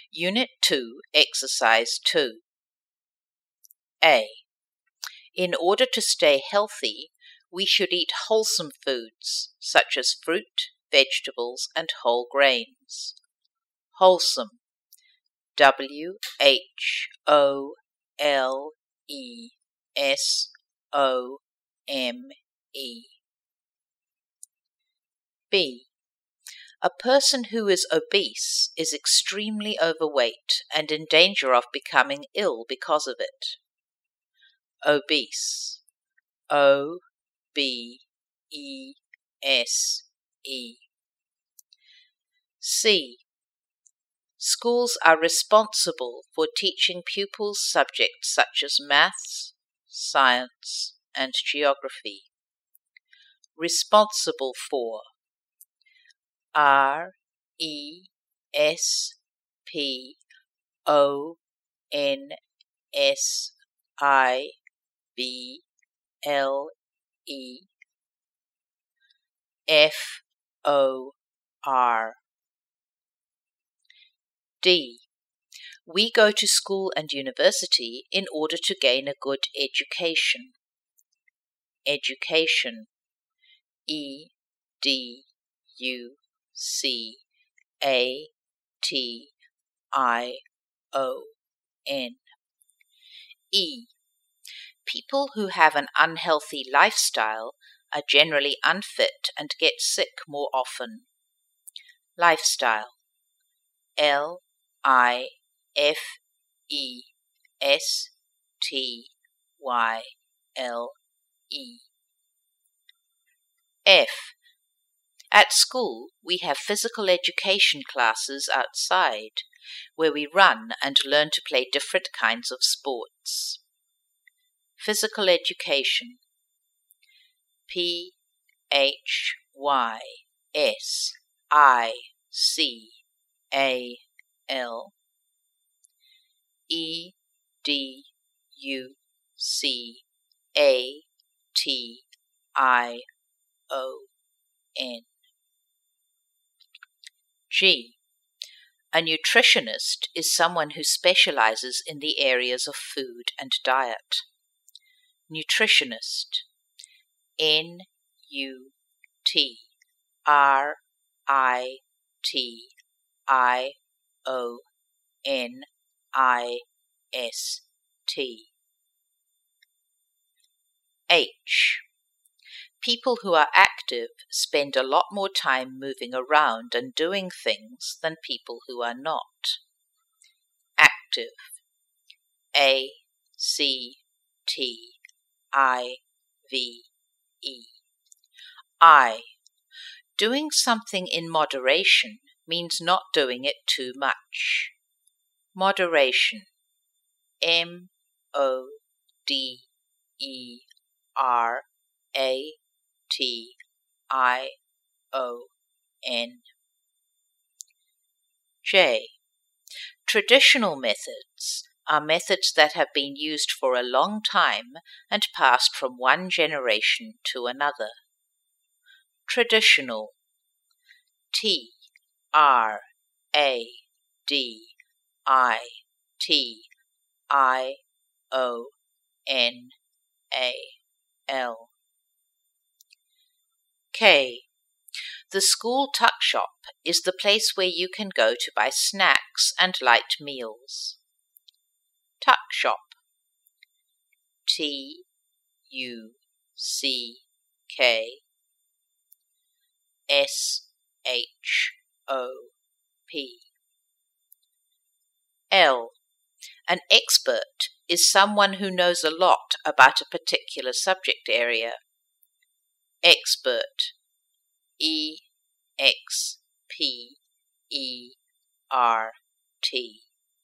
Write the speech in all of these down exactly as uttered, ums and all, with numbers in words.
Unit two, Exercise two. A. In order to stay healthy, we should eat wholesome foods such as fruit, vegetables, and whole grains. Wholesome. W H O L E S O M E. B. A person who is obese is extremely overweight and in danger of becoming ill because of it. Obese. O B E S E. C. Schools are responsible for teaching pupils subjects such as maths, science, and geography. Responsible for. R E S P O N S I B L E F O R. D. We go to school and university in order to gain a good education. Education. E D U C A T I O N. E. People who have an unhealthy lifestyle are generally unfit and get sick more often. Lifestyle. L I F E S T Y L E. F. At school, we have physical education classes outside, where we run and learn to play different kinds of sports. Physical education. P H Y S I C A L E D U C A T I O N. G. A nutritionist is someone who specializes in the areas of food and diet. Nutritionist. N U T R I T I O N I S T. H. People who are active spend a lot more time moving around and doing things than people who are not. Active. A C T I V E. I. Doing something in moderation means not doing it too much. Moderation. M O D E R A T I O N. J. Traditional methods are methods that have been used for a long time and passed from one generation to another. Traditional. T R A D I T I O N A L. K. The school tuck shop is the place where you can go to buy snacks and light meals. Tuck shop. T U C K S H O P. L. An expert is someone who knows a lot about a particular subject area. Expert. E X P E R T.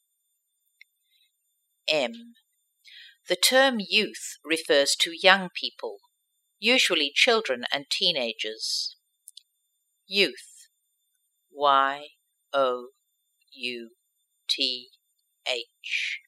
M. The term youth refers to young people, usually children and teenagers. Youth. Y O U T H.